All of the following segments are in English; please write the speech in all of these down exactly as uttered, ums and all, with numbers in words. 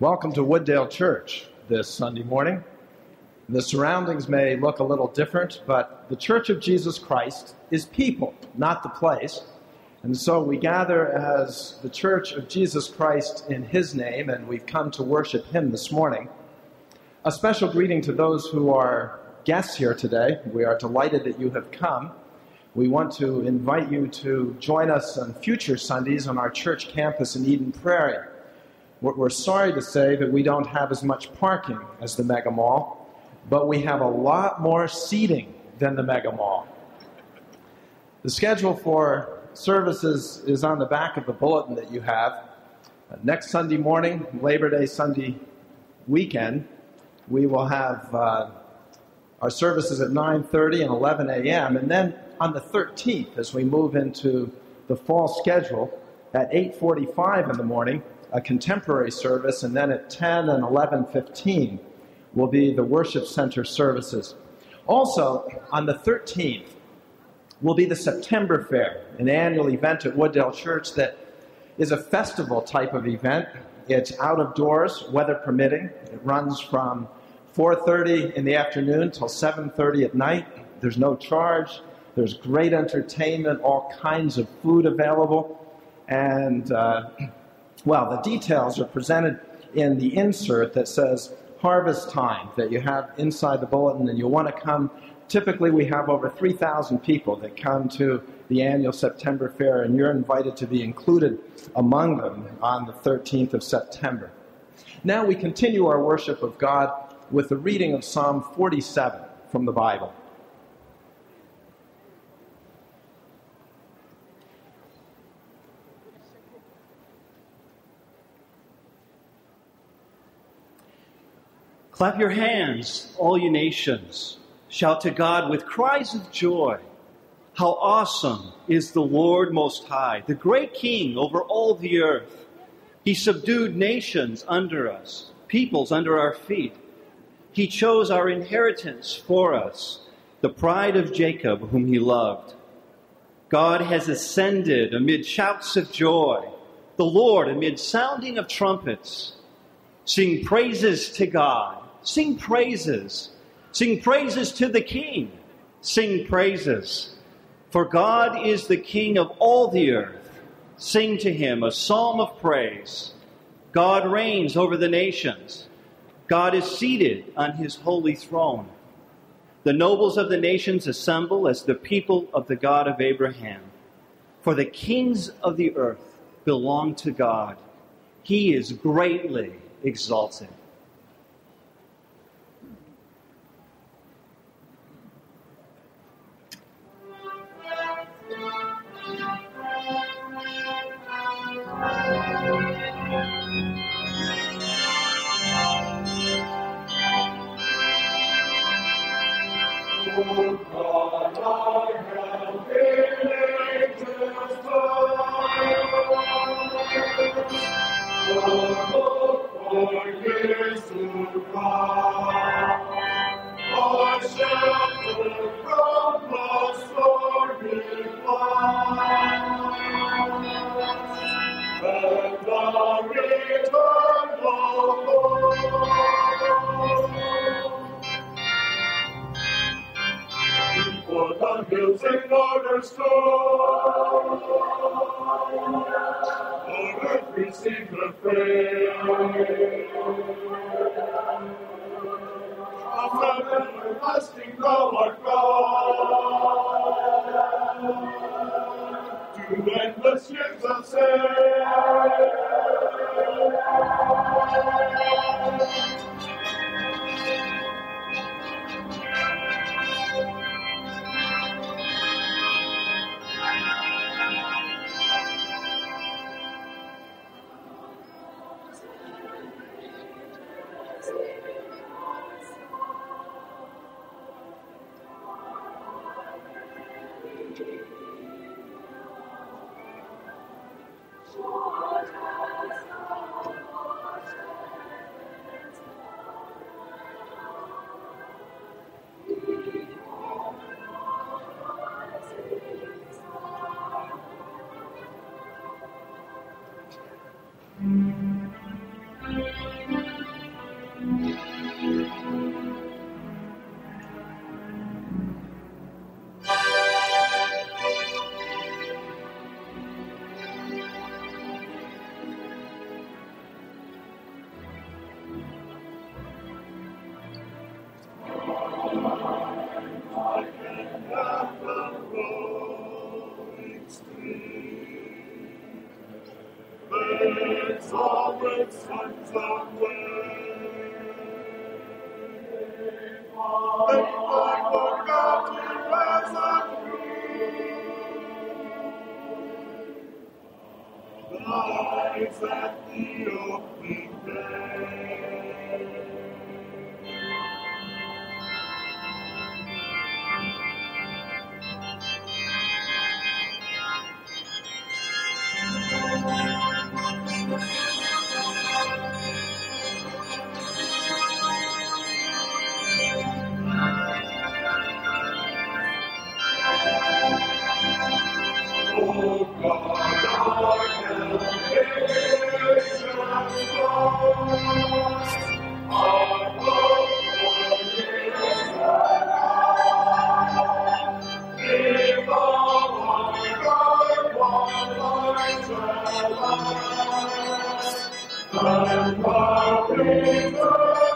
Welcome to Wooddale Church this Sunday morning. The surroundings may look a little different, but the Church of Jesus Christ is people, not the place. And so we gather as the Church of Jesus Christ in His name, and we've come to worship Him this morning. A special greeting to those who are guests here today. We are delighted that you have come. We want to invite you to join us on future Sundays on our church campus in Eden Prairie. We're sorry to say that we don't have as much parking as the Mega Mall, but we have a lot more seating than the Mega Mall. The schedule for services is on the back of the bulletin that you have. Uh, next Sunday morning, Labor Day Sunday weekend, we will have uh, our services at nine thirty and eleven a.m. And then on the thirteenth, as we move into the fall schedule, at eight forty-five in the morning, a contemporary service, and then at ten and eleven fifteen will be the worship center services. Also, on the thirteenth will be the September Fair, an annual event at Wooddale Church that is a festival type of event. It's out of doors, weather permitting. It runs from four thirty in the afternoon till seven thirty at night. There's no charge. There's great entertainment, all kinds of food available, and uh, well, the details are presented in the insert that says Harvest Time that you have inside the bulletin, and you'll want to come. Typically, we have over three thousand people that come to the annual September Fair, and you're invited to be included among them on the thirteenth of September. Now we continue our worship of God with the reading of Psalm forty-seven from the Bible. Clap your hands, all you nations. Shout to God with cries of joy. How awesome is the Lord Most High, the great King over all the earth. He subdued nations under us, peoples under our feet. He chose our inheritance for us, the pride of Jacob, whom He loved. God has ascended amid shouts of joy, the Lord amid sounding of trumpets. Sing praises to God. Sing praises. Sing praises to the King. Sing praises. For God is the King of all the earth. Sing to Him a psalm of praise. God reigns over the nations. God is seated on His holy throne. The nobles of the nations assemble as the people of the God of Abraham. For the kings of the earth belong to God. He is greatly exalted. Thank you. its always sons away. Thank God for God to rise up through. Lies at the opening day. Oh God, our salvation lost, our hope is lost. Give all our God, while lives are lost, and bowing the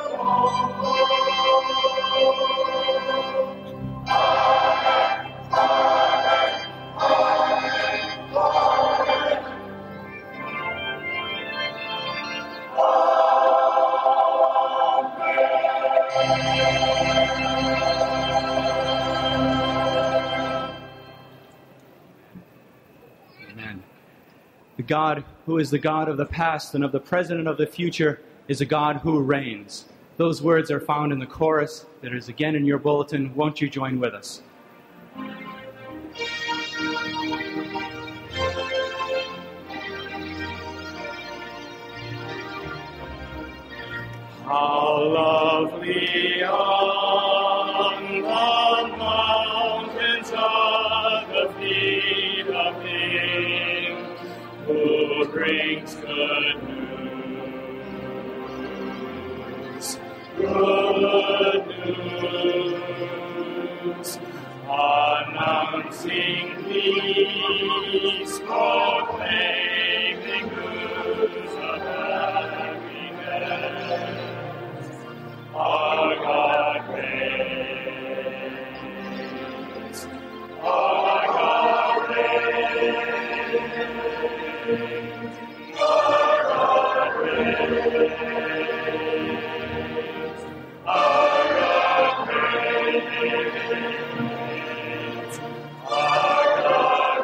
Amen. The God who is the God of the past and of the present and of the future is a God who reigns. Those words are found in the chorus that is again in your bulletin. Won't you join with us? How lovely on the mountains are the feet of Him who brings good news, good news, announcing peace, proclaiming news of happiness. Our God reigns. Our God reigns. Our God reigns. Our God reigns. Our God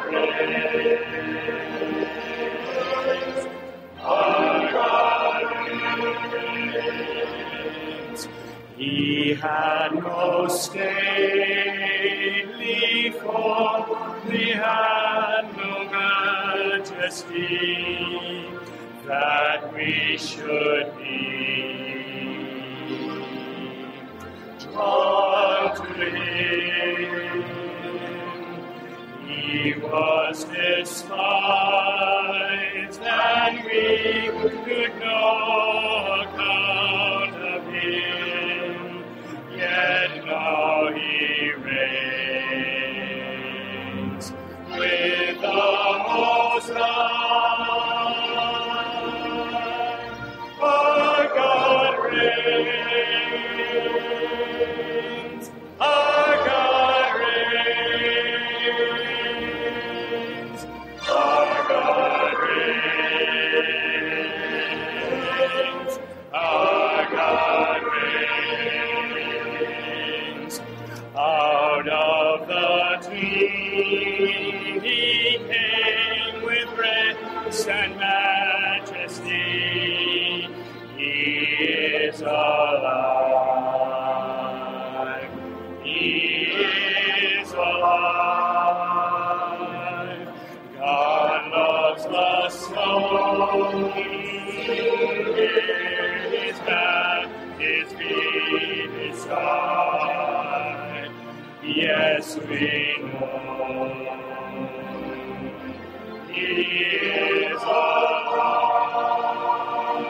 reigns. Our God reigns. He had no stately form, he had no majesty, that we should be drawn to him. He was despised, and we could no account of him, yet now he reigns with the Most High. Our God reigns. Our God reigns. Our God reigns. Our God reigns. Out of the tomb he came with grace and majesty. He is alive. He is alive. God loves the snow. His back, his feet, his side. Yes, we know he is alive.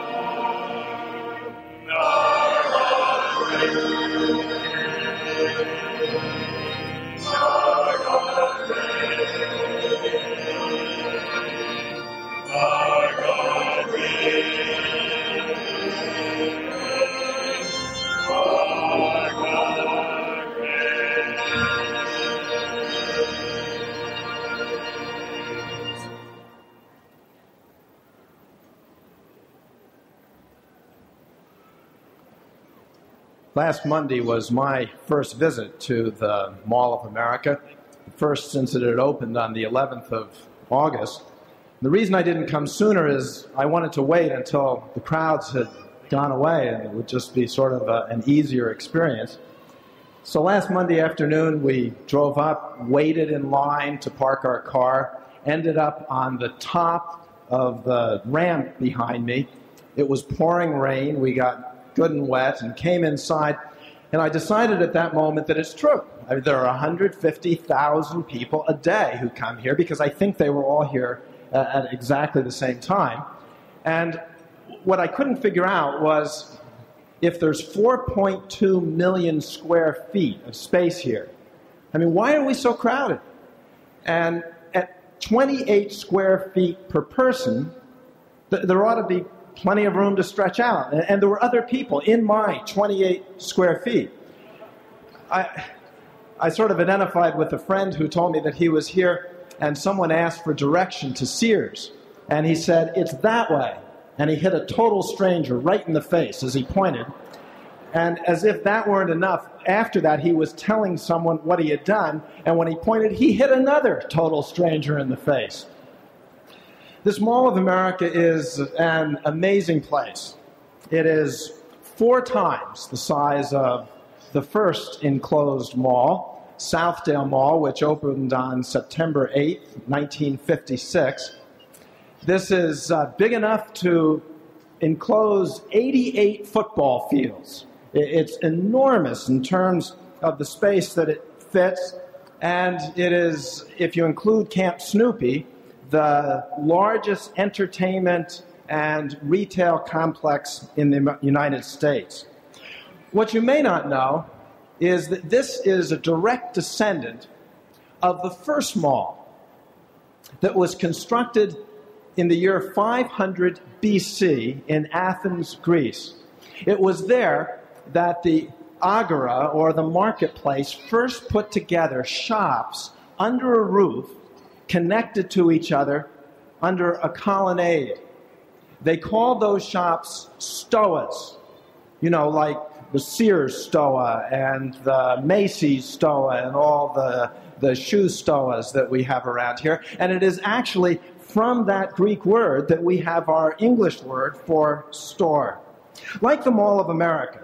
Our God reigns. Our God reigns. Our God reigns. Our God reigns. Last Monday was my first visit to the Mall of America, first since it had opened on the eleventh of August. The reason I didn't come sooner is I wanted to wait until the crowds had gone away and it would just be sort of a, an easier experience. So last Monday afternoon we drove up, waited in line to park our car, ended up on the top of the ramp behind me. It was pouring rain. We got good and wet and came inside. And I decided at that moment that it's true. I mean, there are one hundred fifty thousand people a day who come here because I think they were all here uh, at exactly the same time. And what I couldn't figure out was if there's four point two million square feet of space here, I mean, why are we so crowded? And at twenty-eight square feet per person, th- there ought to be plenty of room to stretch out. And, and there were other people in my twenty-eight square feet. I, I sort of identified with a friend who told me that he was here and someone asked for direction to Sears. And he said, "It's that way." And he hit a total stranger right in the face as he pointed. And as if that weren't enough, after that he was telling someone what he had done. And when he pointed, he hit another total stranger in the face. This Mall of America is an amazing place. It is four times the size of the first enclosed mall, Southdale Mall, which opened on September eighth, nineteen fifty-six. This is uh, big enough to enclose eighty-eight football fields. It's enormous in terms of the space that it fits, and it is, if you include Camp Snoopy, the largest entertainment and retail complex in the United States. What you may not know is that this is a direct descendant of the first mall that was constructed in the year five hundred B C in Athens, Greece. It was there that the agora, or the marketplace, first put together shops under a roof connected to each other under a colonnade. They called those shops stoas, you know, like the Sears Stoa and the Macy's Stoa and all the, the shoe stoas that we have around here. And it is actually from that Greek word that we have our English word for store. Like the Mall of America,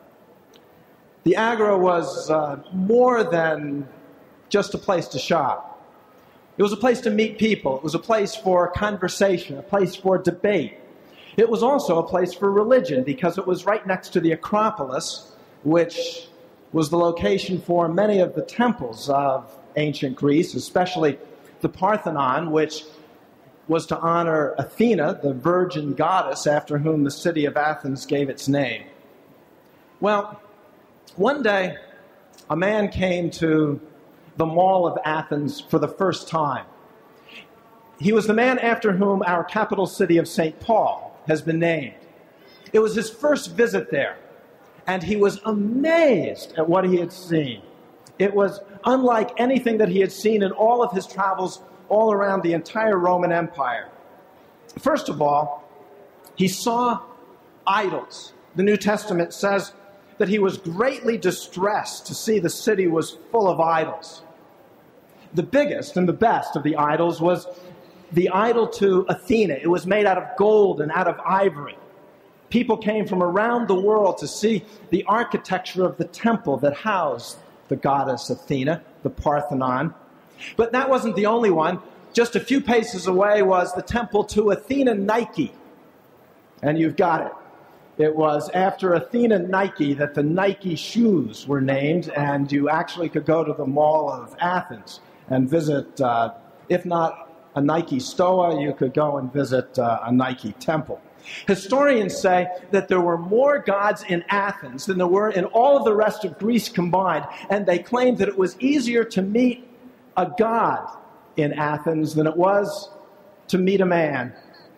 the Agora was uh, more than just a place to shop. It was a place to meet people. It was a place for conversation, a place for debate. It was also a place for religion because it was right next to the Acropolis, which was the location for many of the temples of ancient Greece, especially the Parthenon, which was to honor Athena, the virgin goddess after whom the city of Athens gave its name. Well, one day, a man came to the Mall of Athens for the first time. He was the man after whom our capital city of Saint Paul has been named. It was his first visit there, and he was amazed at what he had seen. It was unlike anything that he had seen in all of his travels all around the entire Roman Empire. First of all, he saw idols. The New Testament says that he was greatly distressed to see the city was full of idols. The biggest and the best of the idols was the idol to Athena. It was made out of gold and out of ivory. People came from around the world to see the architecture of the temple that housed the goddess Athena, the Parthenon. But that wasn't the only one. Just a few paces away was the temple to Athena Nike. And you've got it. It was after Athena Nike that the Nike shoes were named, and you actually could go to the Mall of Athens and visit, uh, if not a Nike Stoa, you could go and visit uh, a Nike temple. Historians say that there were more gods in Athens than there were in all of the rest of Greece combined, and they claimed that it was easier to meet a god in Athens than it was to meet a man.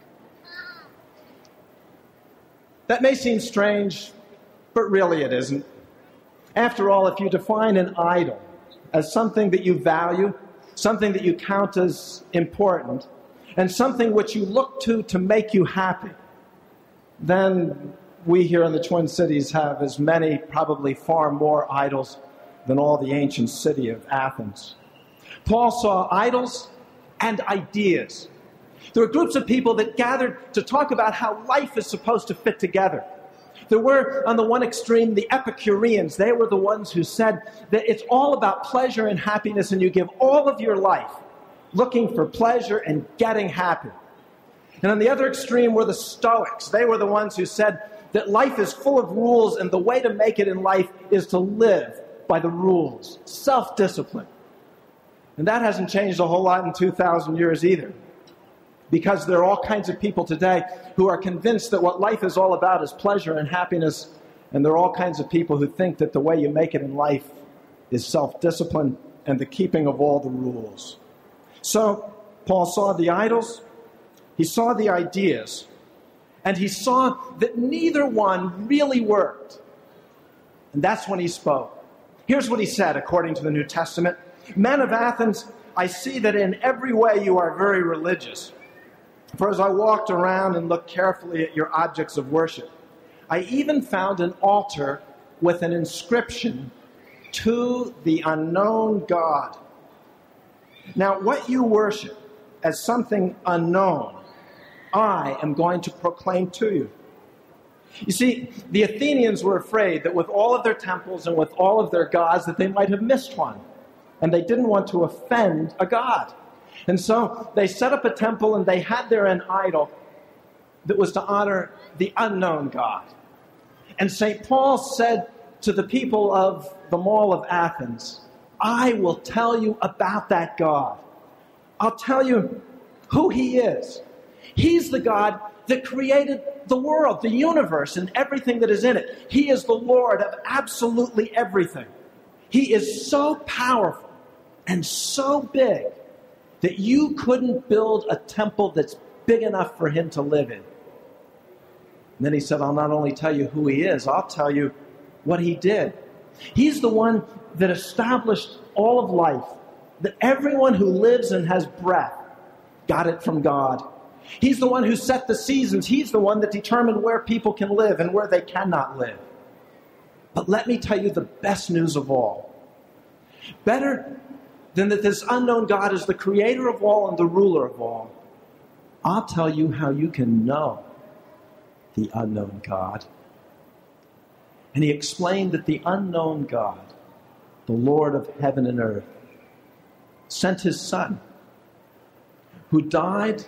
That may seem strange, but really it isn't. After all, if you define an idol as something that you value, something that you count as important, and something which you look to to make you happy, then we here in the Twin Cities have as many, probably far more idols than all the ancient city of Athens. Paul saw idols and ideas. There were groups of people that gathered to talk about how life is supposed to fit together. There were, on the one extreme, the Epicureans. They were the ones who said that it's all about pleasure and happiness, and you give all of your life looking for pleasure and getting happy. And on the other extreme were the Stoics. They were the ones who said that life is full of rules, and the way to make it in life is to live by the rules, self-discipline. And that hasn't changed a whole lot in two thousand years either, because there are all kinds of people today who are convinced that what life is all about is pleasure and happiness, and there are all kinds of people who think that the way you make it in life is self-discipline and the keeping of all the rules. So Paul saw the idols, he saw the ideas, and he saw that neither one really worked. And that's when he spoke. Here's what he said, according to the New Testament. Men of Athens, I see that in every way you are very religious. For as I walked around and looked carefully at your objects of worship, I even found an altar with an inscription, "To the unknown God." Now, what you worship as something unknown, I am going to proclaim to you. You see, the Athenians were afraid that with all of their temples and with all of their gods that they might have missed one. And they didn't want to offend a god. And so they set up a temple and they had there an idol that was to honor the unknown God. And Saint Paul said to the people of the Mall of Athens, I will tell you about that God. I'll tell you who he is. He's the God that created the world, the universe, and everything that is in it. He is the Lord of absolutely everything. He is so powerful and so big that you couldn't build a temple that's big enough for him to live in. And then he said, I'll not only tell you who he is, I'll tell you what he did. He's the one that established all of life, that everyone who lives and has breath got it from God. He's the one who set the seasons. He's the one that determined where people can live and where they cannot live. But let me tell you the best news of all. Better than that this unknown God is the creator of all and the ruler of all, I'll tell you how you can know the unknown God. And he explained that the unknown God, the Lord of heaven and earth, sent his Son, who died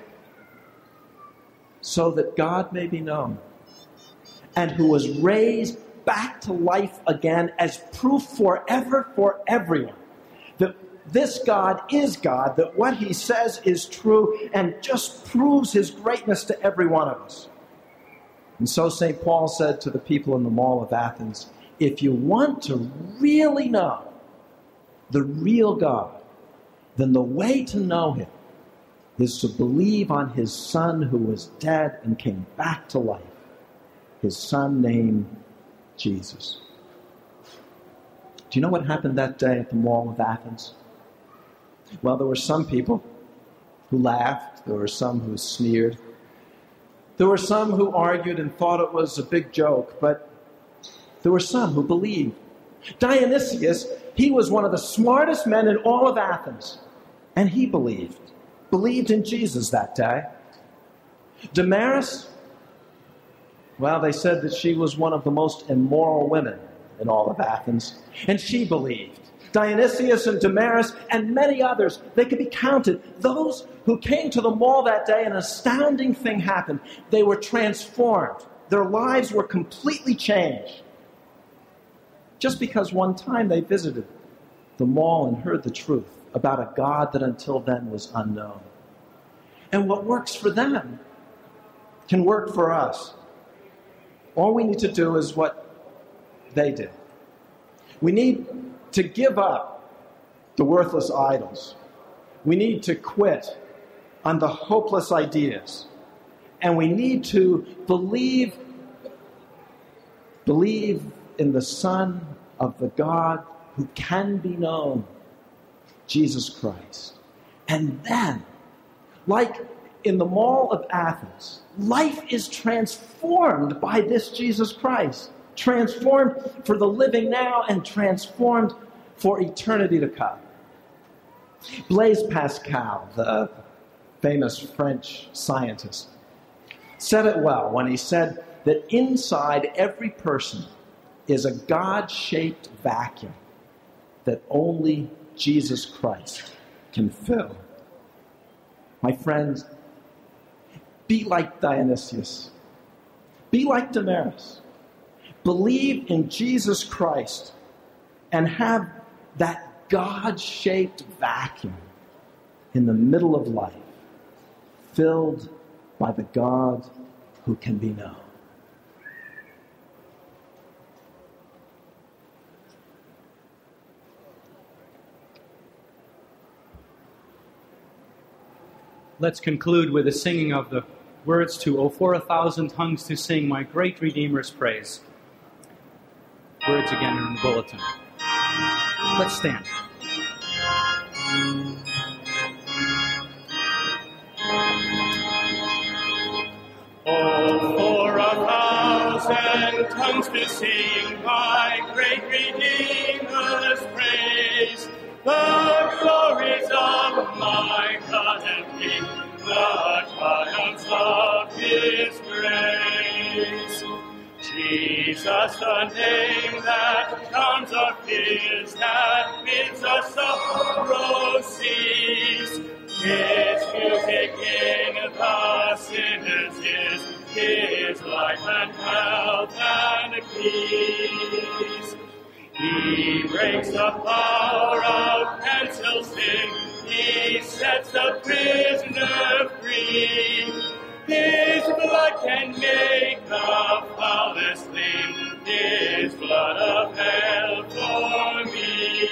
so that God may be known, and who was raised back to life again as proof forever for everyone that this God is God, that what he says is true, and just proves his greatness to every one of us. And so Saint Paul said to the people in the Mall of Athens, if you want to really know the real God, then the way to know him is to believe on his Son who was dead and came back to life, his Son named Jesus. Do you know what happened that day at the Mall of Athens? Well, there were some people who laughed. There were some who sneered. There were some who argued and thought it was a big joke, but there were some who believed. Dionysius, he was one of the smartest men in all of Athens, and he believed. Believed in Jesus that day. Damaris, well, they said that she was one of the most immoral women in all of Athens, and she believed. Dionysius and Damaris and many others, they could be counted. Those who came to the mall that day, an astounding thing happened. They were transformed. Their lives were completely changed. Just because one time they visited the mall and heard the truth about a God that until then was unknown. And what works for them can work for us. All we need to do is what they did. We need to give up the worthless idols. We need to quit on the hopeless ideas. And we need to believe, believe in the Son of the God who can be known, Jesus Christ. And then, like in the Mall of Athens, life is transformed by this Jesus Christ. Transformed for the living now and transformed for eternity to come. Blaise Pascal, the famous French scientist, said it well when he said that inside every person is a God-shaped vacuum that only Jesus Christ can fill. My friends, be like Dionysius. Be like Damaris. Believe in Jesus Christ and have that God-shaped vacuum in the middle of life, filled by the God who can be known. Let's conclude with the singing of the words to "O for a thousand tongues to sing my great Redeemer's praise." Words again in the bulletin. Let's stand. Oh, for a thousand tongues to sing my great Redeemer's praise, the glories of my God and King, the triumphs of His grace. Jesus, the name that charms our fears, that bids us sorrow cease. His music in the sinner's ears, His life and health and peace. He breaks the power of cancel sin, He sets the prisoner free. His blood can make the foulest thing, His blood of hell for me.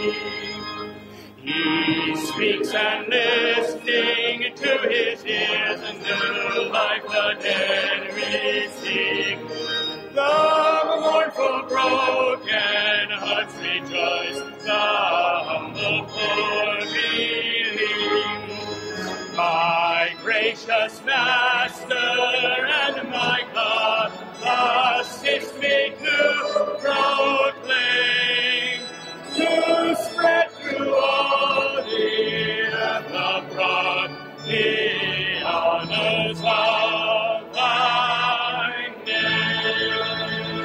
He speaks and listening to His ears, and new life the dead receive. The mournful broken hearts rejoice, the humble poor believe. My gracious Master and my God, assist me to proclaim, to spread through all the earth abroad the honors of Thy name.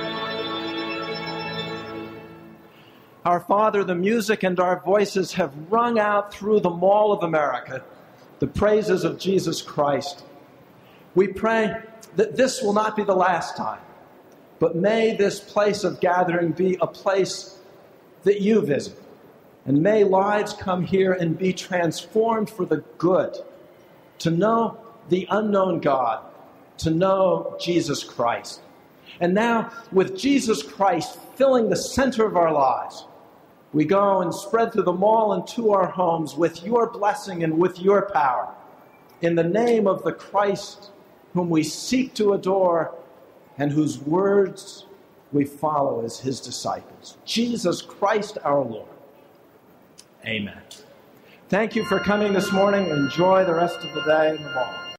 Our Father, the music and our voices have rung out through the Mall of America the praises of Jesus Christ. We pray that this will not be the last time, but may this place of gathering be a place that you visit. And may lives come here and be transformed for the good, to know the unknown God, to know Jesus Christ. And now, with Jesus Christ filling the center of our lives, we go and spread through the mall and to our homes with your blessing and with your power. In the name of the Christ whom we seek to adore and whose words we follow as His disciples, Jesus Christ our Lord. Amen. Thank you for coming this morning. Enjoy the rest of the day in the mall.